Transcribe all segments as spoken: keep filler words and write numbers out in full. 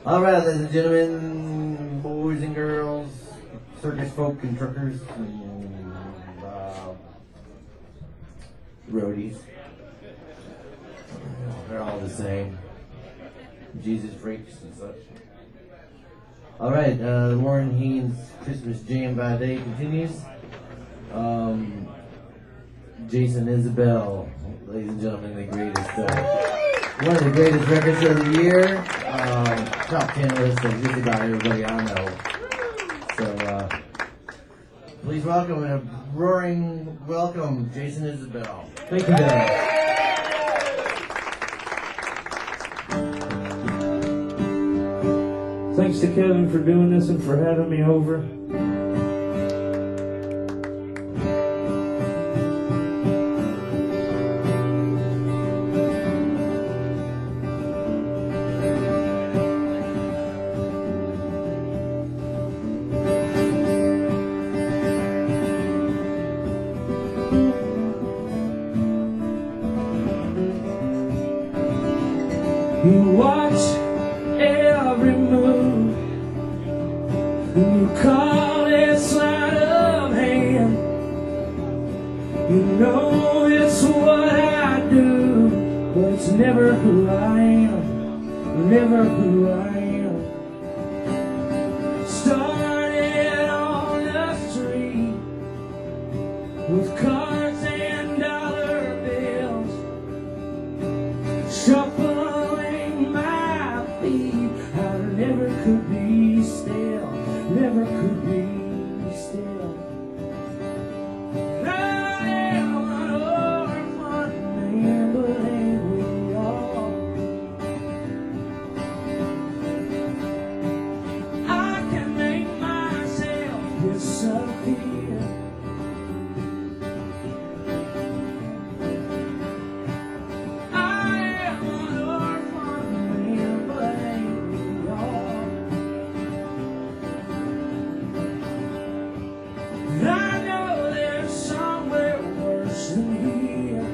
All right, ladies and gentlemen, boys and girls, circus folk and truckers, and uh, roadies. They're all the same. Jesus freaks and such. All right, uh, the Warren Haynes Christmas Jam by Day continues. Um, Jason Isbell, ladies and gentlemen, the greatest, uh, one of the greatest records of the year. Um, top ten list of just about everybody I know. So, uh, please welcome a roaring welcome, Jason Isbell. Thank you, Dan. Thanks to Kevin for doing this and for having me over. You watch every move, you call it sleight of hand. You know it's what I do, but it's never who I am, never who I am. Started on the street with cards and dollar bills, shuffling my feet. I never could be still, never could be still. I am an orphan man, but ain't we all? I can make myself disappear. I am an orphan man, but ain't we all? I know there's somewhere worse than here.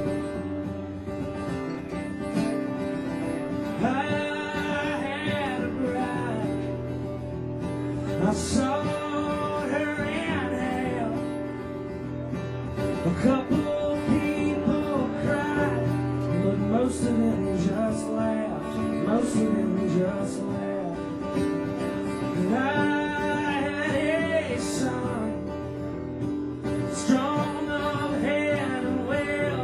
I had a bride, I saw her in hell. A couple people cried, but most of them just laughed, most of them just laughed. And I had a son, strong of head and will.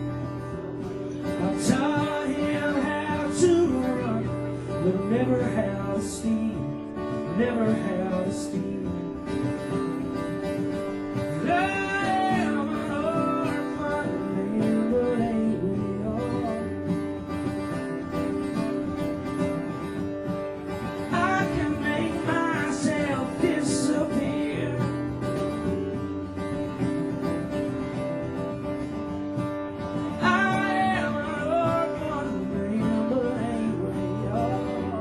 I taught him how to run, but never how to steal, never how to steal. I am an orphan man, but ain't we all? I can make myself disappear. I am an orphan man, but ain't we all?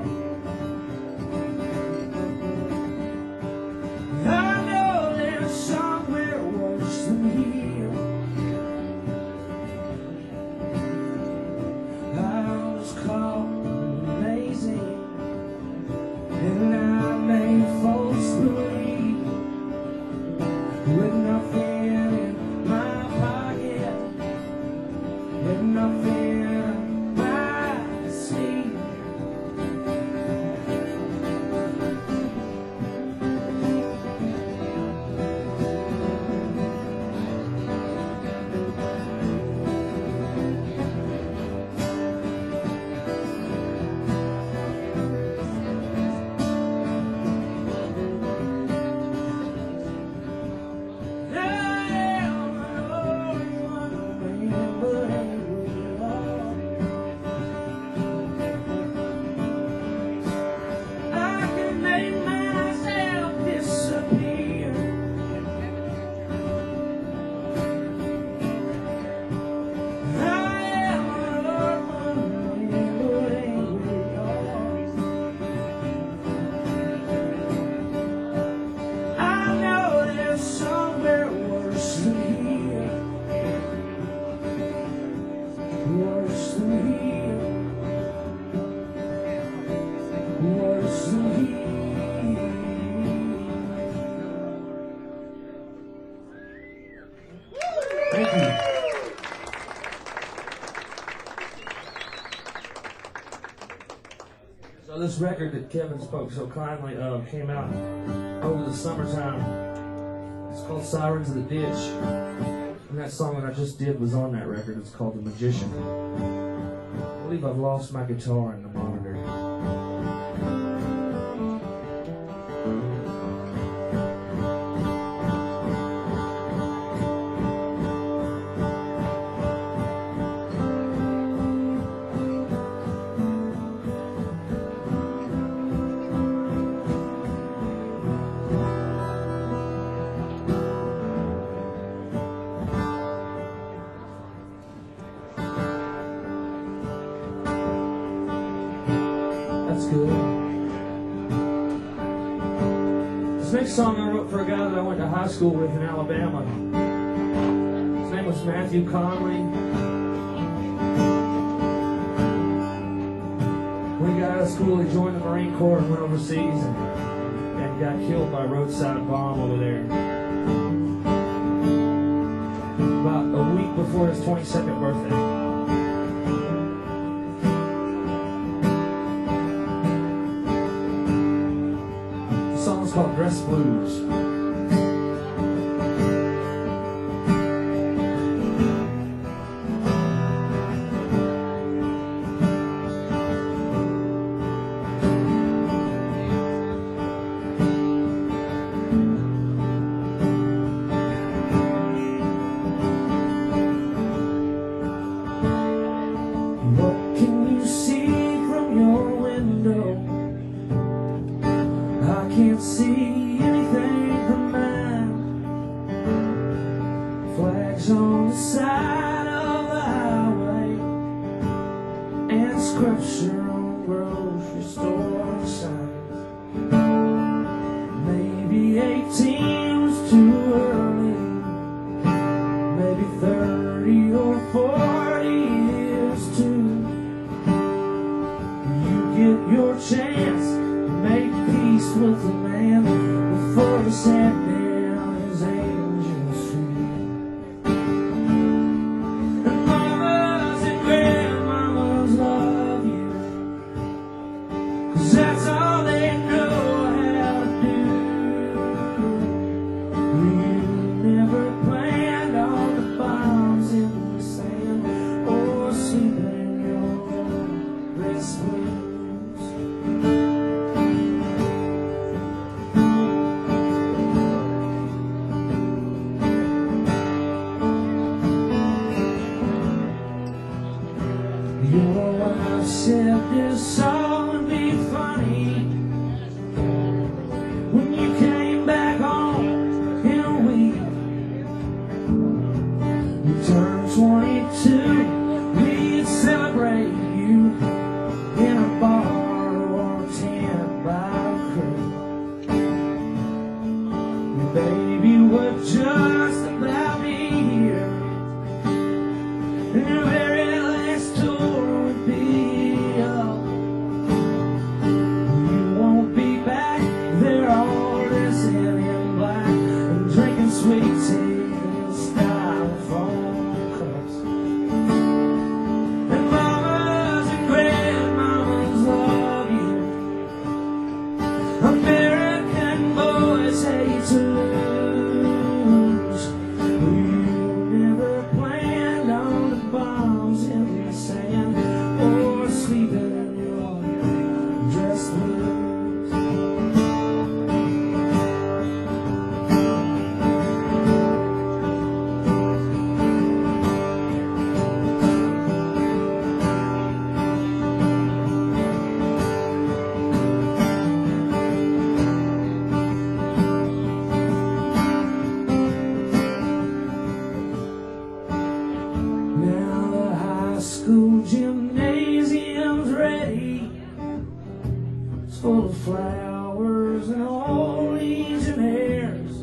I know there's somewhere worse than here. I was called amazing, and I made folks believe, with nothing in my pocket, with nothing in my sleeve. I am an orphan man, but ain't we all? I can make myself disappear. I am an orphan man, but ain't we all? I know there's somewhere worse than here, worse than here, So this record that Kevin spoke so kindly of came out over the summertime. It's called Sirens of the Ditch. And that song that I just did was on that record. It's called The Magician. I believe I've lost my guitar in the monitor. That's good. This next song I wrote for a guy that I went to high school with in Alabama. His name was Matthew Conley. When he got out of school, he joined the Marine Corps and went overseas and, and got killed by a roadside bomb over there. About a week before his twenty-second birthday. The song's called Dress Blues. What can you see from your window? I can't see anything from mine. Flags on the side of the highway and scripture on grocery store signs. Maybe eighteen was too early. Maybe thirty or forty years too. You get your chance to make peace with the man before he sat down his angel tree. And mamas and grandmamas love you, 'cause that's all they know how to do. You never planned on the bombs in the sand or sleeping in your dress blues. Your wife said this song would be funny when you came back home in a week. You turned twenty-two, we'd celebrate you in a bar or a tent by a creek. Your baby would just about be here, and your very last tour would be up. You won't be back, they're all dressing in black and drinking sweet tea in styrofoam cups. And mamas and grandmamas love you. American boys hate to lose. You never planned on the bombs in the sand or sleeping in your dress blues. Now the high school gymnasium's ready. It's full of flowers and old legionnaires.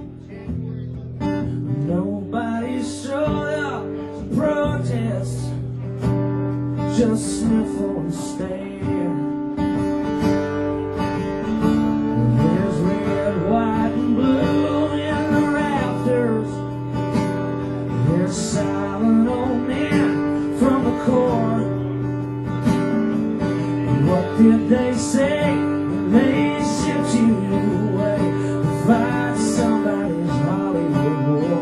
Nobody's showed up to protest, just sniffle and stare. There's red, white, and blue in the rafters. There's silent old men from the court. What did they say they shipped you away to fight somebody's Hollywood war.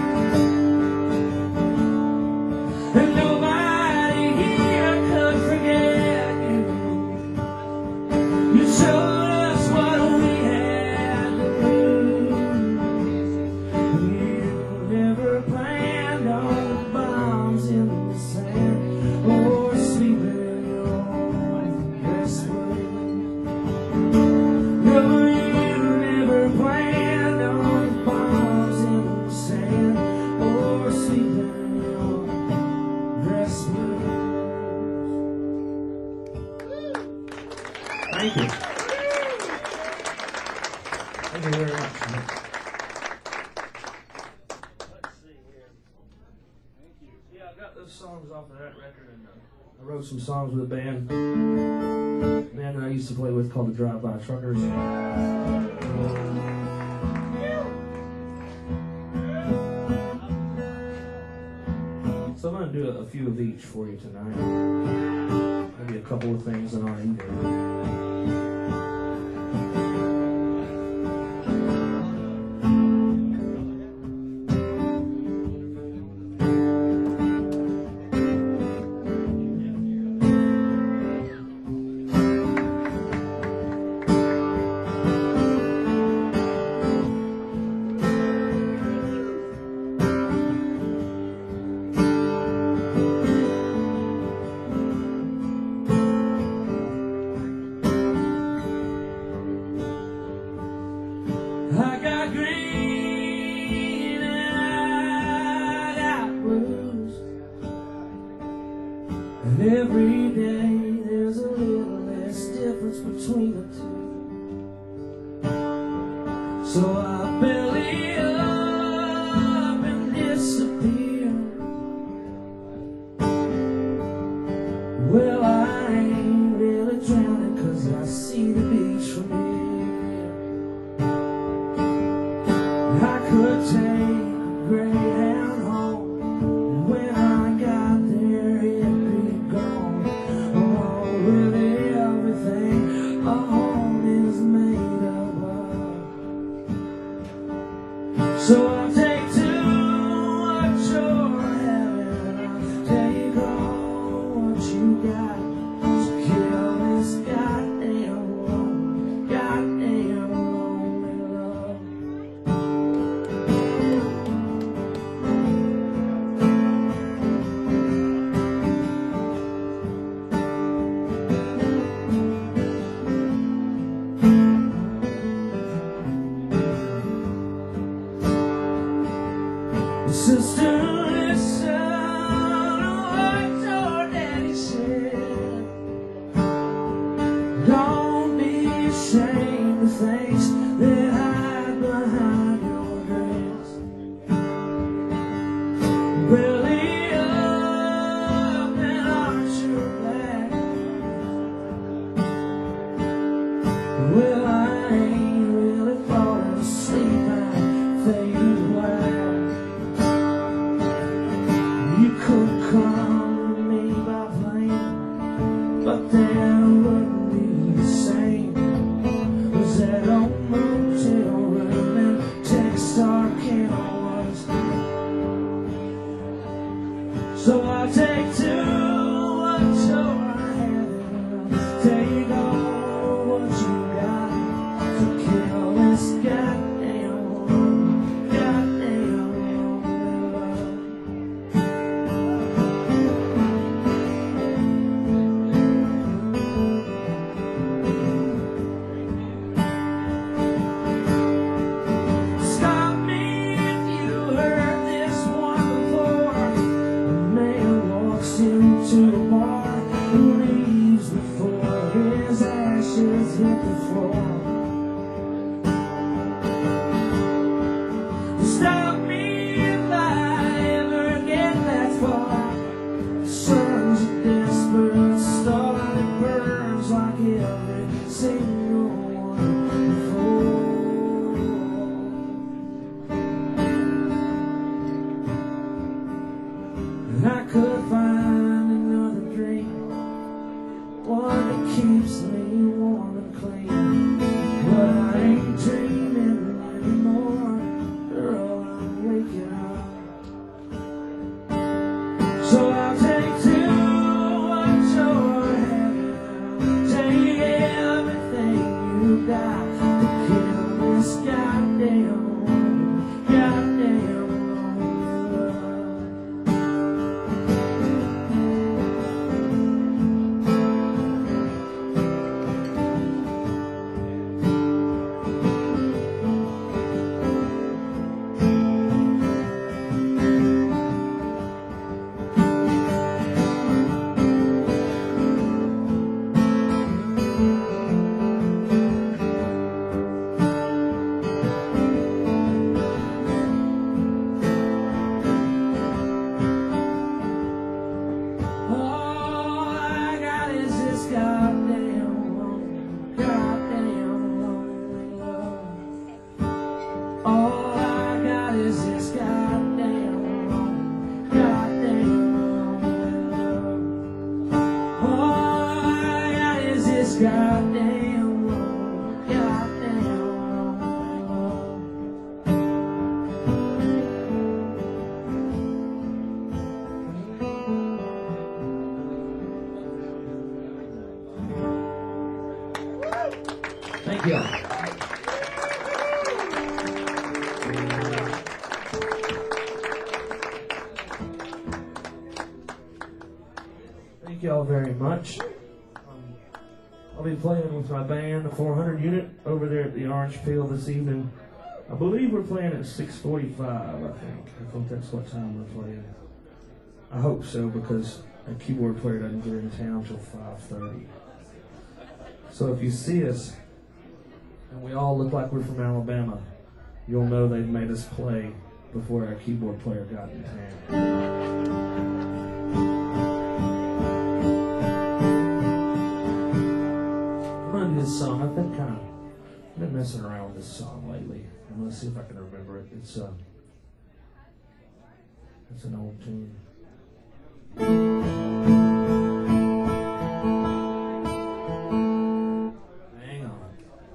And nobody here could forget you. You showed us what we had to lose. You never planned on bombs in the sand or sleeping on Westwood. No, you never planned on bombs in the sand or sleeping on Westwood. Thank you. Thank you very much. Let's see here. Thank you. Yeah, I got those songs off of that record, and uh, I wrote some songs with a band, band that I used to play with called the Drive-By Truckers. So I'm going to do a, a few of each for you tonight. Maybe a couple of things that aren't either. I got green and I got blues, and every day there's a little less difference between the two. So I belly up and disappear. Well, I ain't really drowning 'cause I see the beach from here. I could take a Greyhound home, and when I got there it'd be gone. Oh, really everything a home is made of. So I'll take to what you're having, I'll take all what you got. So kill this goddamn lone, goddamn lonely love. Sister, listen to what your daddy said. Don't be ashamed of things that hide behind your dress. Belly up and arch your back. Well, I ain't really falling asleep, I fade away. You could come to me by plane, but then wouldn't be the same. Was that old motel room in Texarkana was. So I'll take to what you're having, take all what you got to kill this goddamn one, goddamn lonely love. is goddamn wrong, goddamn wrong. Thank you. Thank y'all very much. Um, I'll be playing with my band, the four hundred unit, over there at the Orange Peel this evening. I believe we're playing at six forty-five, I think. I think that's what time we're playing. I hope so, because our keyboard player doesn't get in town till five thirty. So if you see us, and we all look like we're from Alabama, you'll know they've made us play before our keyboard player got in town. I'm gonna do this song. I've been kind of I've been messing around with this song lately. I'm gonna see if I can remember it. It's uh, it's an old tune. Hang on.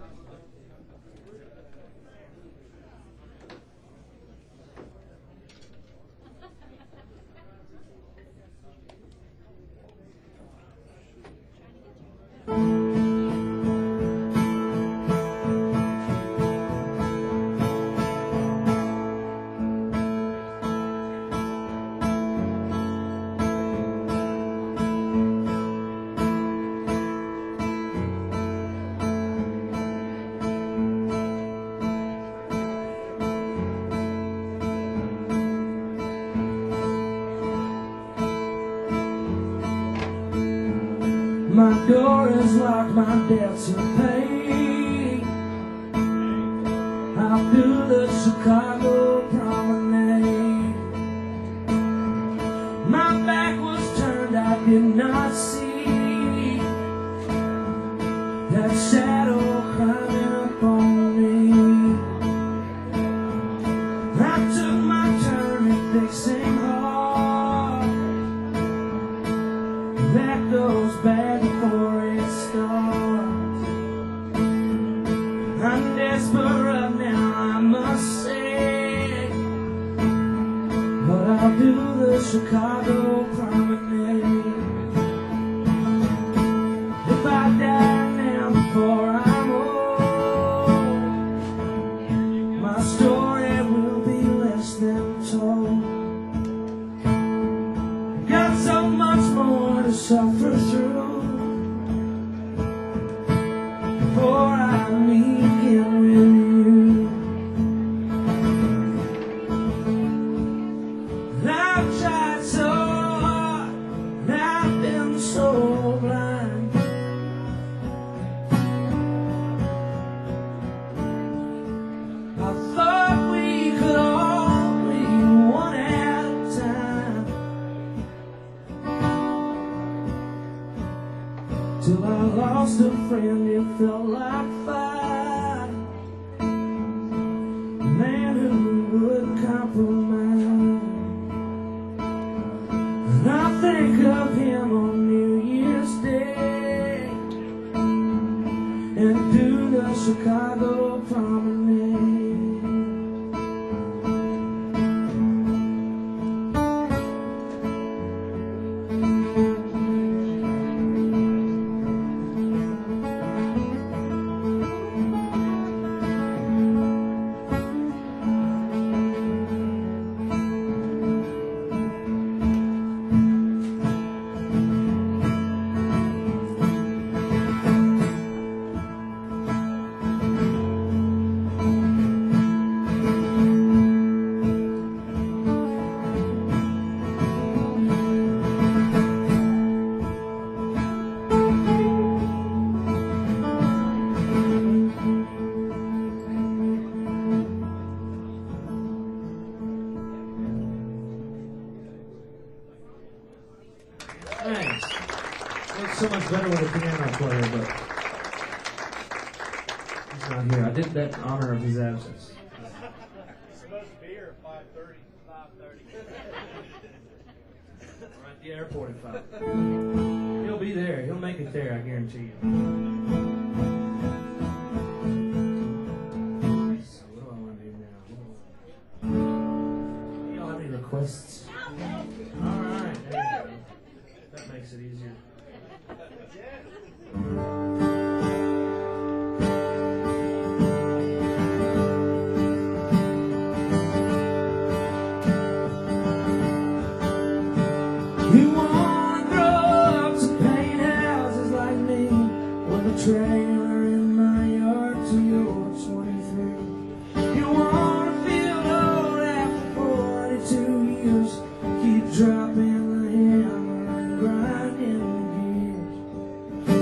My door is locked, my debts are paid. I'll do the Chicago promenade. My back was turned, I did not see that shadow climbing up on me. I took my turn at fixing hard. That goes bad before it starts. I'm desperate now, I must say, but I'll do the Chicago promenade. If I die now before I'm old, my story will be less than told. Got so much more to suffer through before I meet again with you. And I've tried so hard, and I've been so blind. I thought we could all be one at a time, till I lost a friend, it felt like fire. A man who would compromise. And I think of him on New Year's Day and do the Chicago promenade. Thanks. It's so much better with a piano player, but he's not here. I did that in honor of his absence. He's supposed to be here at five thirty. five thirty. We're at the airport at five. He'll be there. He'll make it there, I guarantee you. makes it easier. You wanna grow up to paint houses like me, with a trailer in my yard till you're twenty-three. You wanna feel old after forty-two years, keep dropping the hammer and grinding the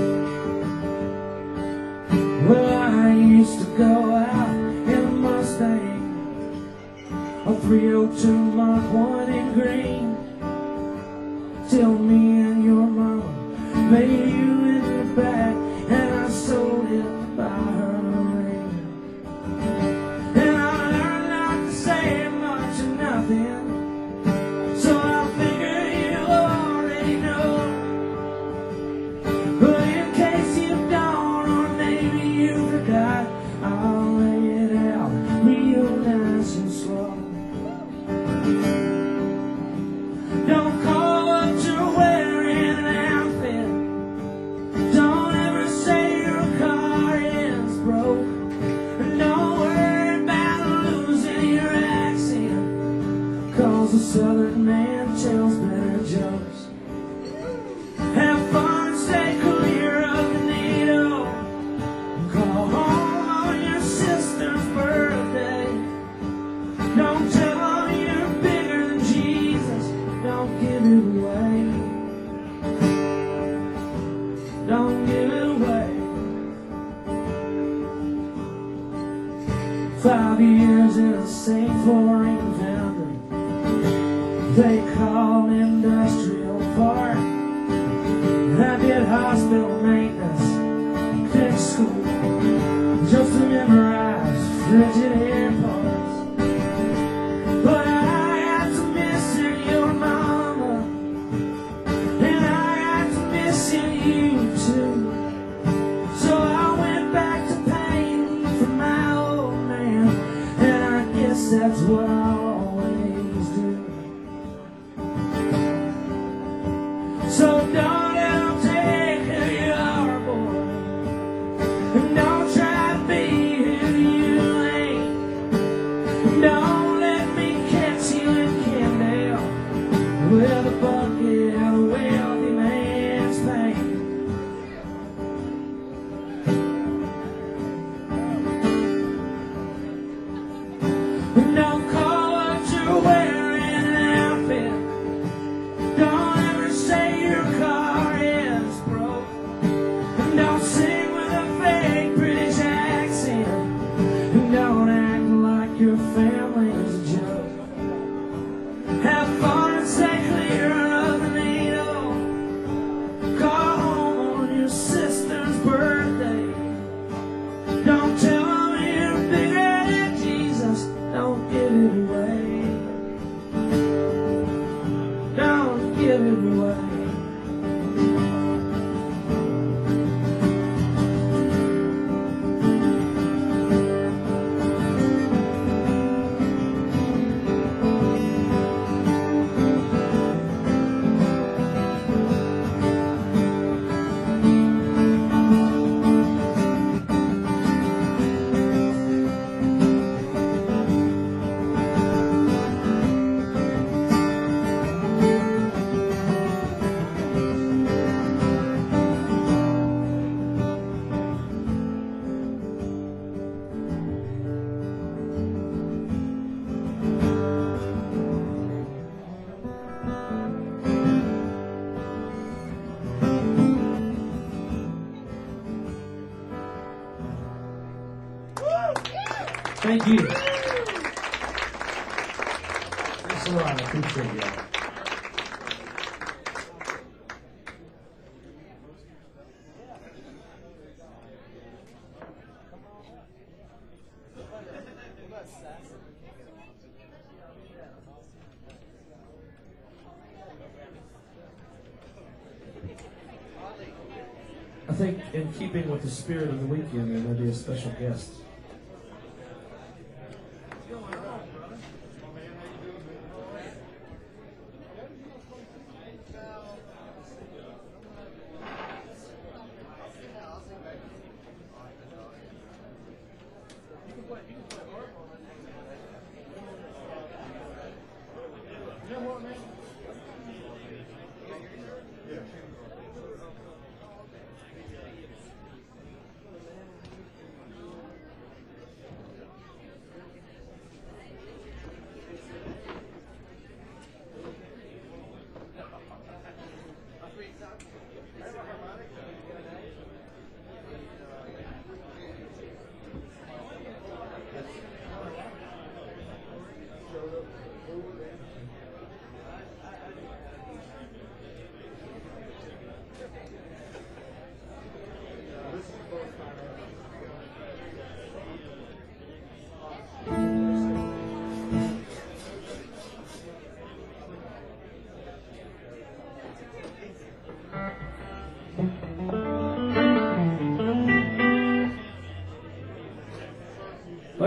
gears. Well, I used to go out in a Mustang, a three oh two Mark one in green, till me and your mama made you in the back, and I sold it to buy her a ring. And I learned not to say much or nothing, so I figure you already know. But in case you don't, or maybe you forgot, I'll lay it out real nice and slow. Don't call what you're wearing an outfit. Don't ever say your car is broke. And don't worry about losing your accent, 'cause a southern man tells better jokes. Have fun and stay clear of the needle. Call home on your sister's birthday. Don't tell her you're bigger than Jesus. Don't give it away. Don't give it away. Five years in a Saint Florine foundry they call industrial park. And I did hospital maintenance, tech school, just to memorize frigid air parts. But I had to miss your mama, and I had to miss you too. So I went back to painting for my old man, and I guess that's what I always do. So don't ever take who you are, boy, and don't try to be who you ain't. Don't let me catch you in Kendall with a bucket of wealthy man's pain. Don't call what you're wearing an outfit. Don't ever say your car is broke. And don't sing with a fake British accent. And don't act like your family is a joke. Have fun and stay clear of the needle. Call home on your sister's birthday. Don't tell them you're bigger than Jesus. Don't give it away. Don't give it away. Thank you. Thanks a lot. I appreciate you. I think in keeping with the spirit of the weekend, there may be a special guest.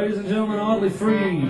Ladies and gentlemen, Oddly Free.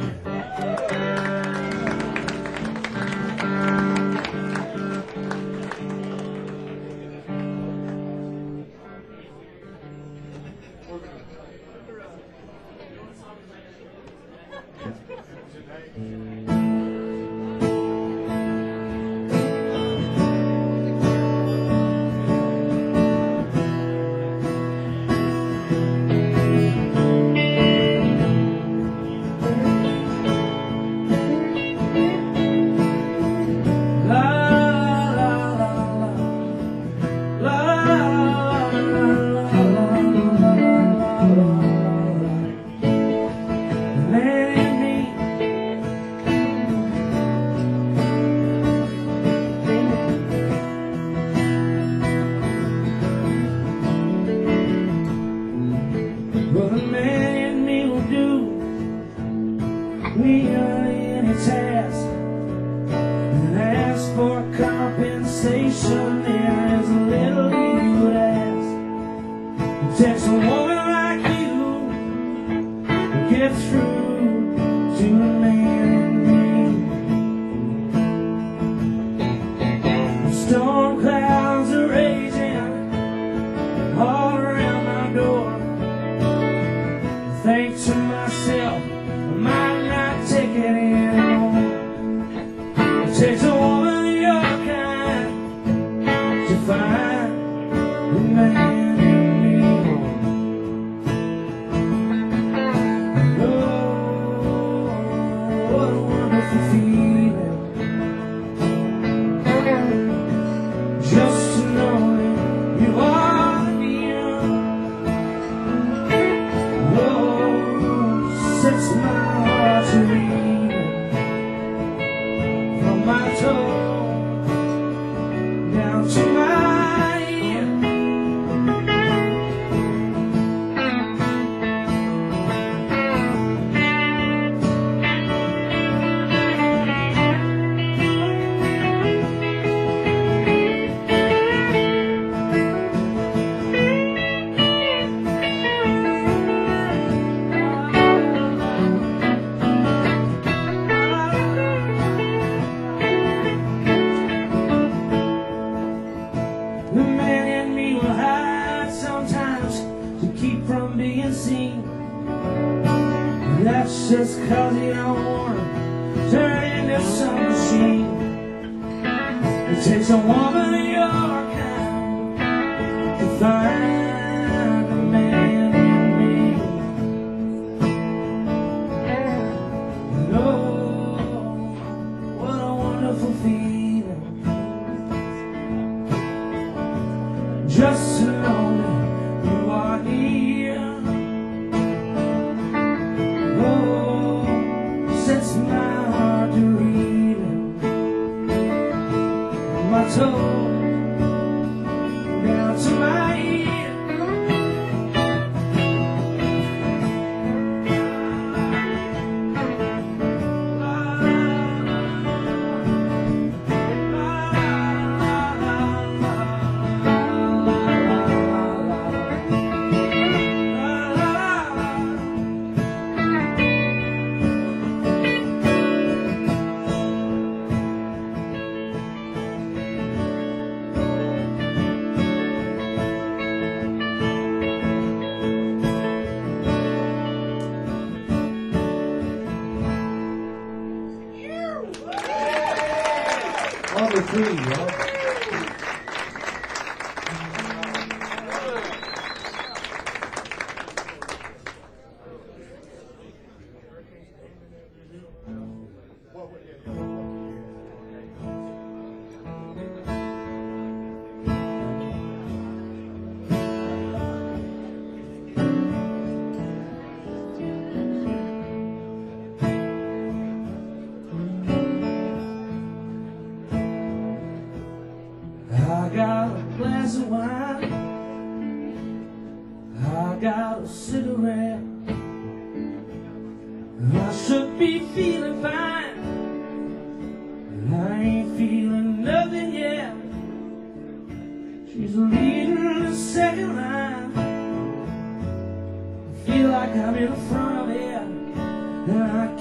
Feel like I'm in front of it.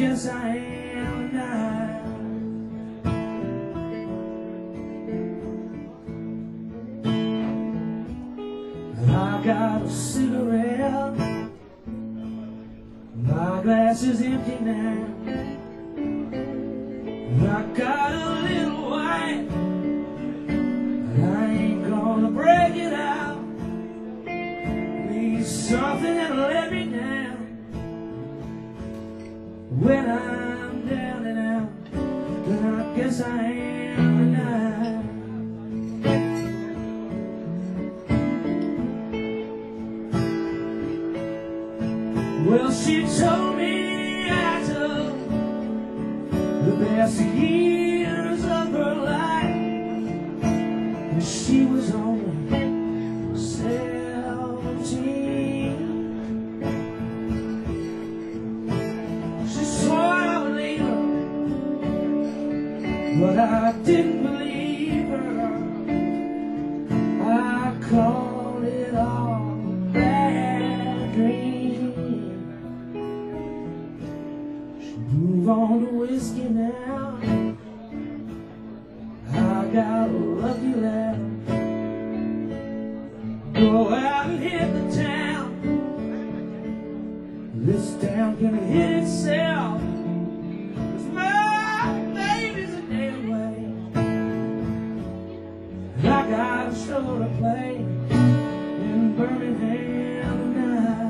guess I am now. I got a cigarette, my glass is empty now. I got a little wine, but I ain't gonna break it out. Need something that'll let me down when I'm down and out. Then I guess I am now. Well, she told me I took the best years of her life, and she was only seventeen. She swore I would leave her, but I didn't believe her. I called it all a bad dream. Move on to whiskey now. I got a lucky laugh. Go out and hit the town. This town can hit itself, 'cause my baby's a day away. I got a show to play in Birmingham tonight.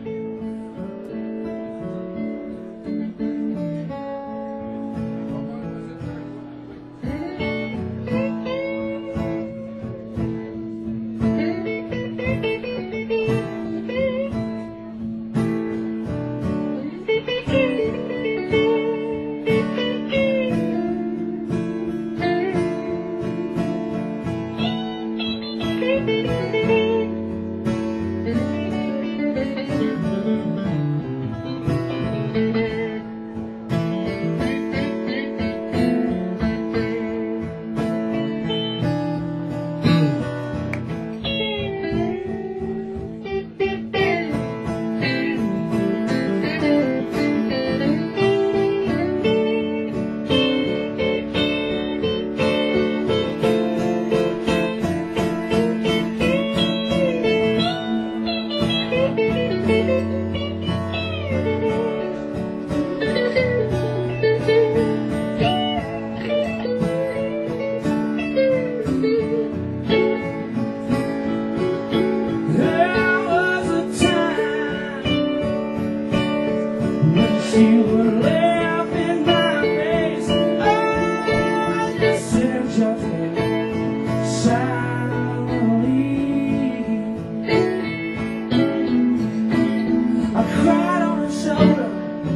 She would laugh in my face. I just sit and judge me silently. I cried on her shoulder,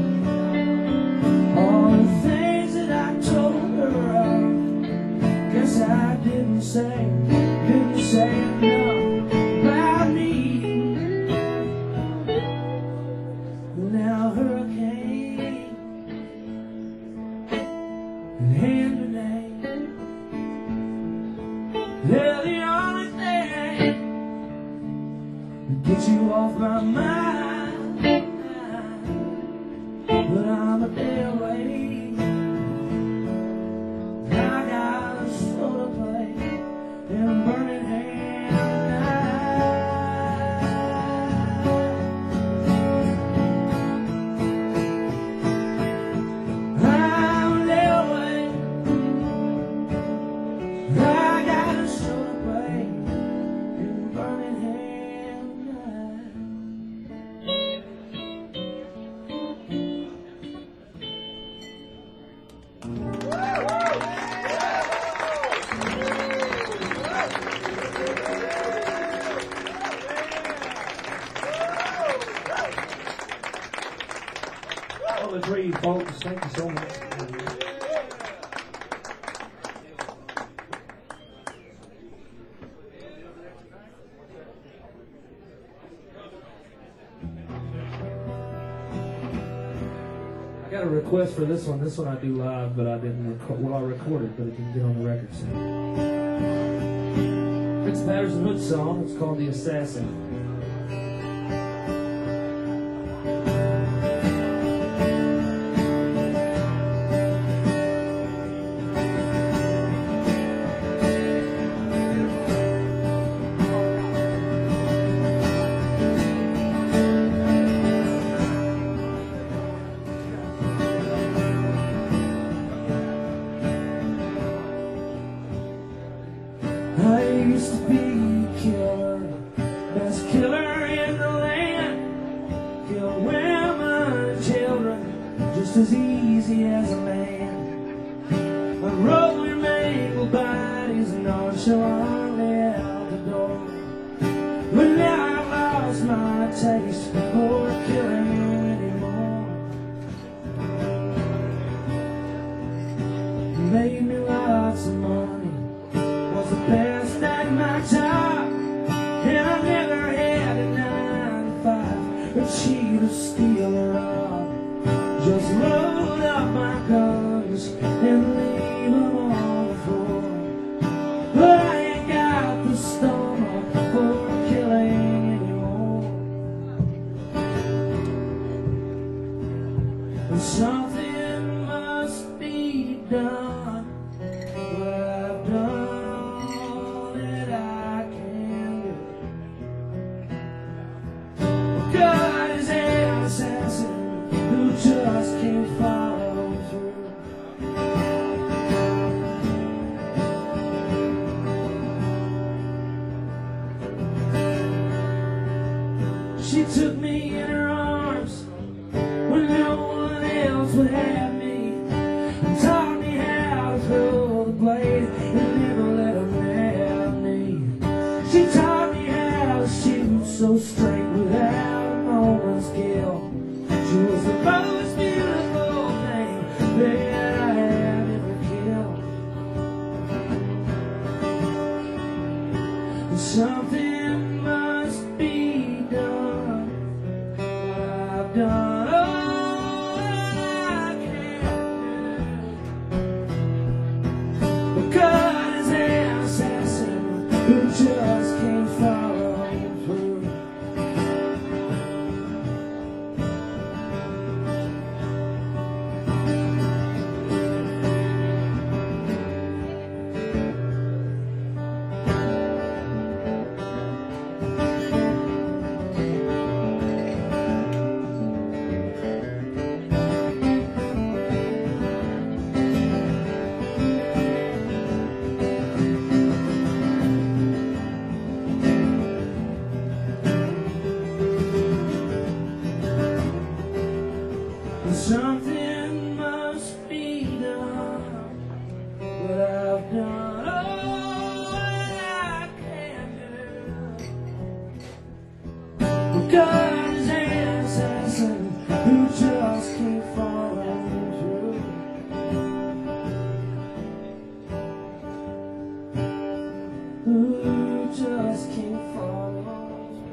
all the things that I told her. Guess I didn't say, didn't say enough about me. Now hurricane and hand grenade, they're the only thing that get you off my mind. But I'm a day away. I got a show to play in Birmingham I'm a day away. I got a show to play in Birmingham tonight. Well, the three folks, thank you so much. I got a request for this one. This one I do live, but I didn't record. Well, I recorded, but it didn't get on the record. So. It's Patterson Hood song. It's called "The Assassin." used to be a killer, best killer in the land. Kill women and children just as easy as a man. I roll your mangled bodies nonchalantly out the door. But now I've lost my taste for killing anymore. You made me lots of money, was the best at my job, and I never had a nine to five, a cheat or steal or rob. Just load up my guns and leave them on the floor. But I ain't got the stomach for killing anymore. And something must be done, but I've done all that I can do. God is an assassin who just can't follow through. She took me in her arms when no one else would have me, and taught me how to throw the blade and never let them have me. She taught me how to shoot so straight without a moment's guilt. She was the most beautiful thing that I have ever killed. And something must be done, but I've done all that I can do. But God is an assassin who just can't follow through. Something must be done, but I've done all that I can do. But God is an assassin who just can't follow through. Who just can't follow through.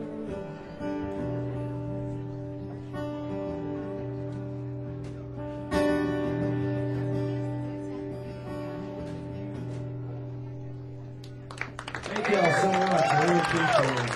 Thank y'all so much. I really appreciate it.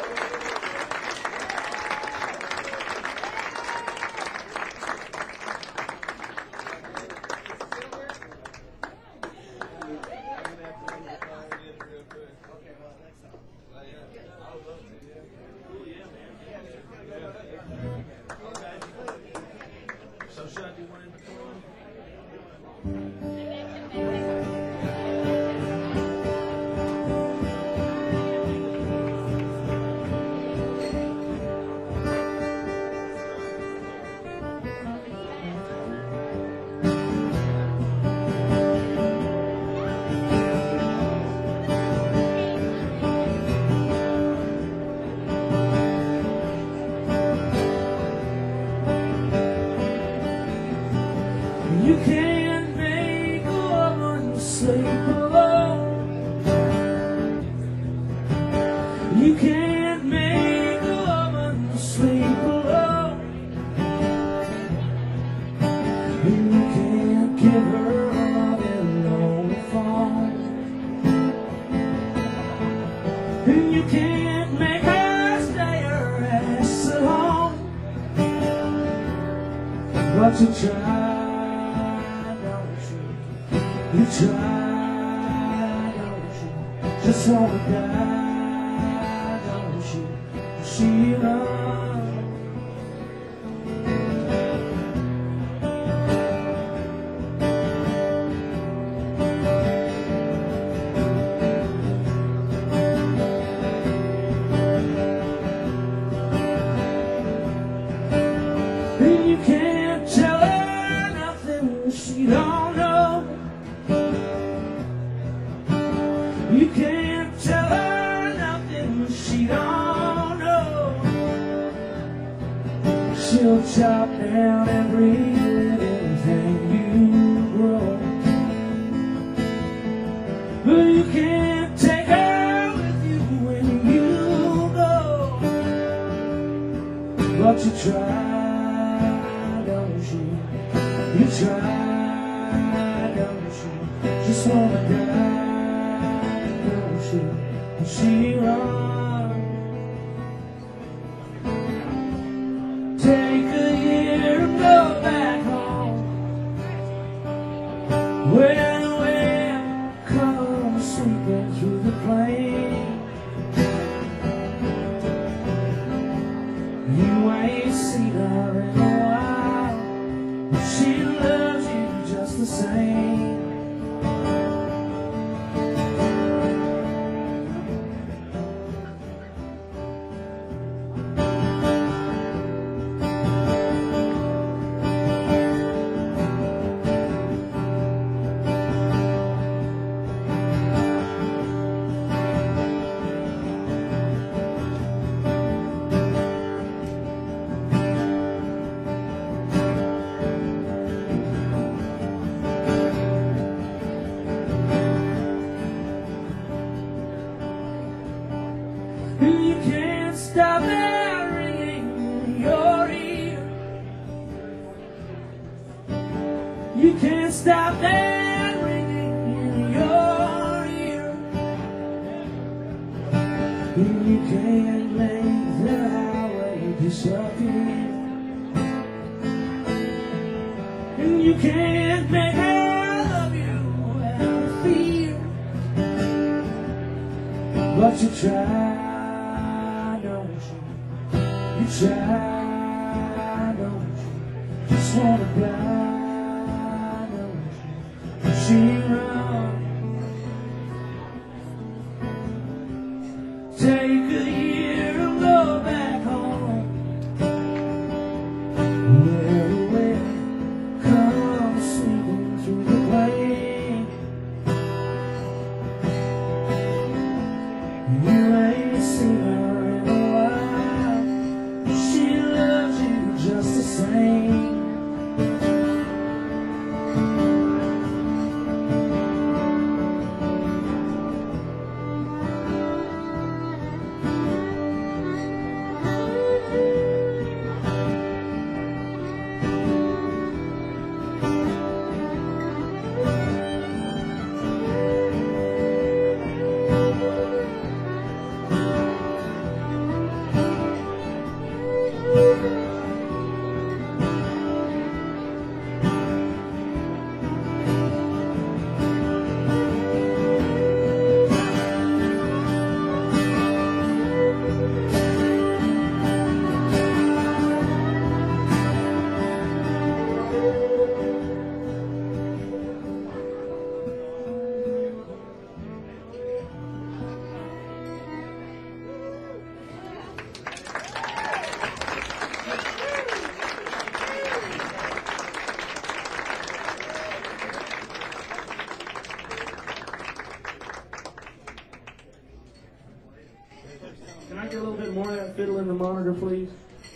So should I do one in between? You can't make a woman sleep alone. You can't make a woman sleep alone. You can't give her loving on the phone. And you can't make her stay her ass at home. But you try. You try, don't you? Just wanna die, don't you? Sheila. You'll chop down every little thing you grow, but you can't take her with you when you go. But you try, don't you? You try, don't you? Just wanna die, don't you? And she runs. Take a year and go back home, where the wind comes sweeping through the plain. You ain't seen her in a while, but she loves you just the same. You can't stop that ringing in your ear. You can't stop that ringing in your ear. And you can't make the highway disappear. And you can't make her love you out of fear. But you try. You try, don't you? Just wanna fly, don't you? She runs. Take a year and go back home, where the wind comes sweeping through the plain. You ain't seen her in a while, she loves you just the same. Can I get a little bit more of that fiddle in the monitor, please?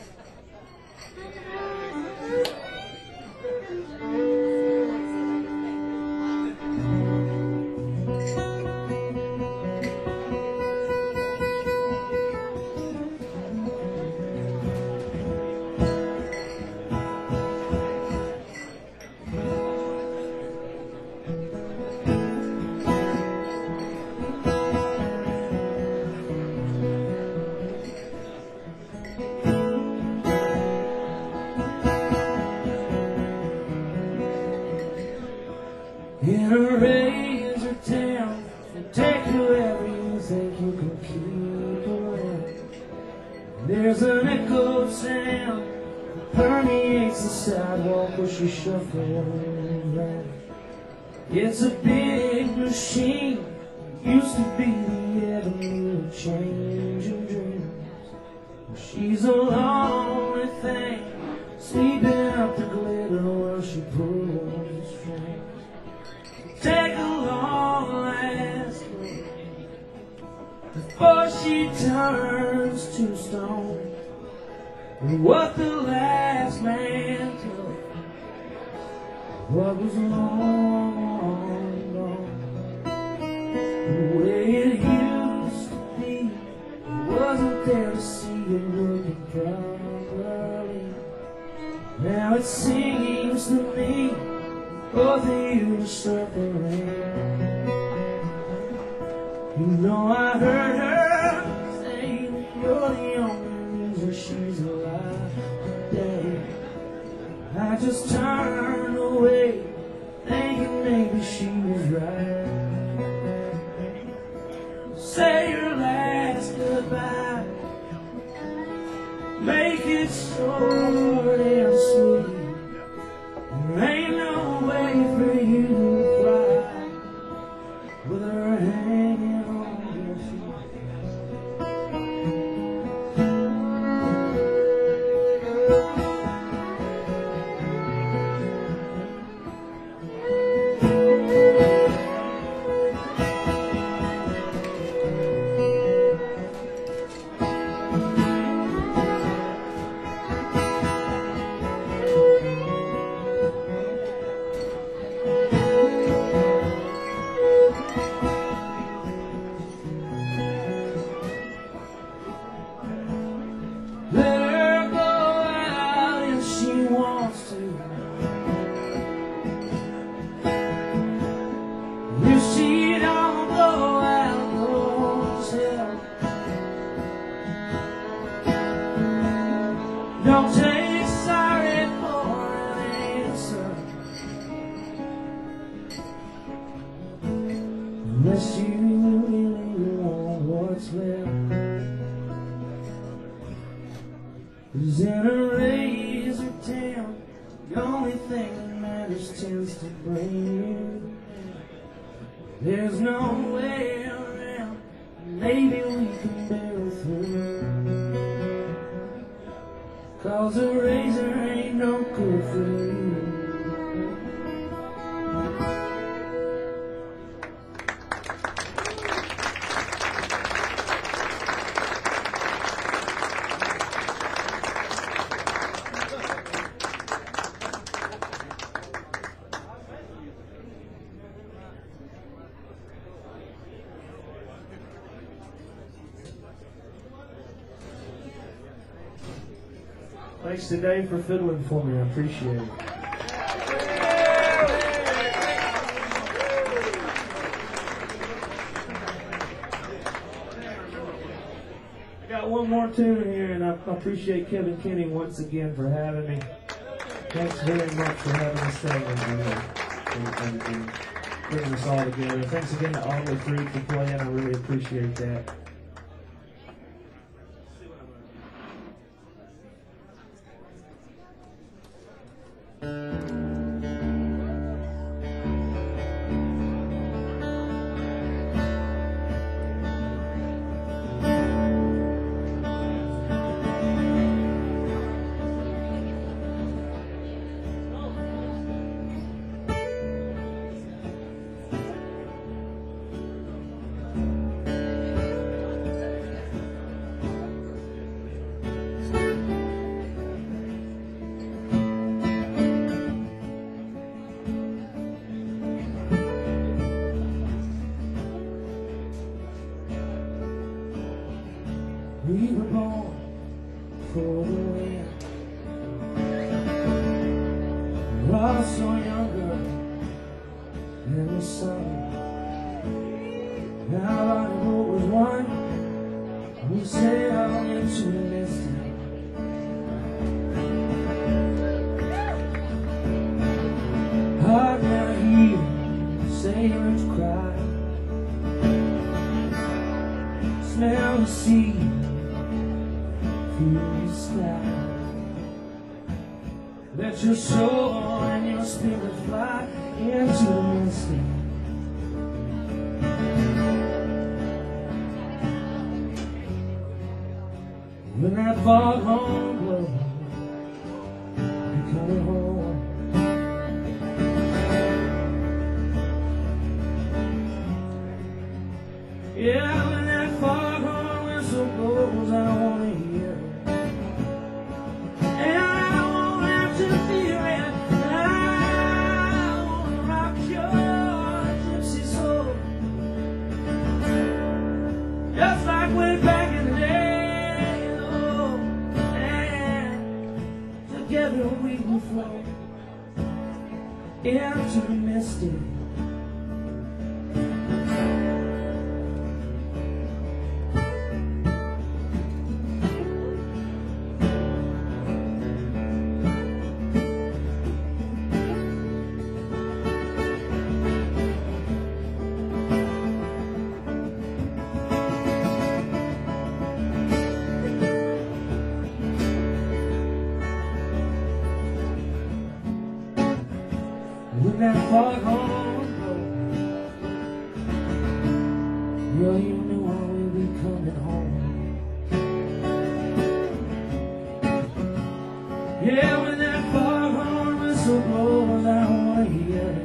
In a razor town, and take whoever you think you can keep around. There's an echo sound that permeates the sidewalk where she shuffles around. It's a big machine, used to be the avenue of change and dreams. She's a lonely thing, sweeping up the glitter while she pulls the strings. Take a long last look before she turns to stone. And what the last man took, what was long gone, the way it used to be, wasn't there to see it working properly. Now it seems to me both of you are suffering. You know I heard her say that you're the only reason she's alive today. I just turned away, thinking maybe she was right. Say your last goodbye, make it short and sweet. There ain't no way for you to fly with her hanging on your Don't take sorry for an answer, unless you really want what's left. 'Cause in a razor town, the only thing that matters tends to bring you. There's no way around, maybe we can barrel through. 'Cause a razor ain't no good for you. Thanks to Dave for fiddling for me, I appreciate it. I got one more tune here, and I appreciate Kevin Kinney once again for having me. Thanks very much for having us sing and, and, and, and bringing us all together. Thanks again to Ugly Freak for playing, I really appreciate that. We were born for the wind. We are so younger in the sun. Now our boat was one. We sailed into the distance. Heart now hear sailors cry. Smell the sea. Let your soul and your spirit fly into the mystic. When that foghorn blows, you come home. Yeah, when that foghorn whistle blows, I wanna hear it. will we will float into the misty. When that foghorn blows, yeah, you know I will be coming home. Yeah, when that foghorn whistle blows, I wanna hear it,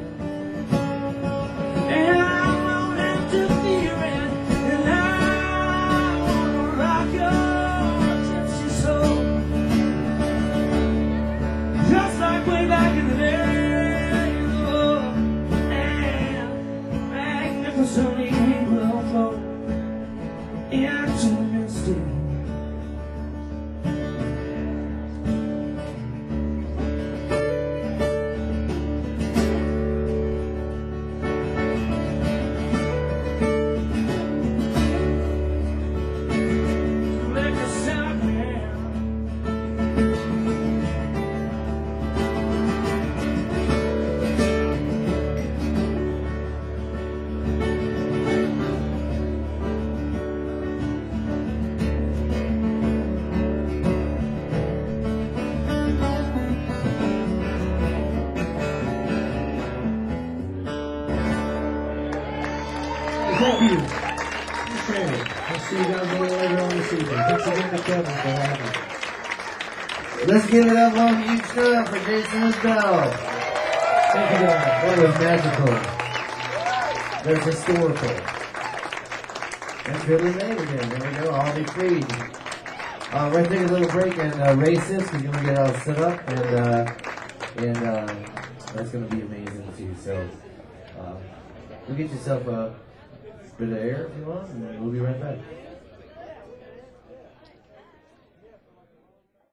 and I won't have to fear it, and I wanna rock your gypsy soul, just like way back in the day. Sunny will float into the misty. Make a sound now. Thank you. Appreciate it. I'll see you guys a little later on this evening. Thanks again to Kevin for having me. Let's give it up on Extra for Jason Bell. Thank you guys. That was magical. That's historical. And Billy May again. There we go. I'll be free. Uh, we're gonna take a little break and uh, race this. We're gonna get all set up, and uh, and uh, that's gonna be amazing too. So, uh, go get yourself a bit of air if you want, and we'll be right back.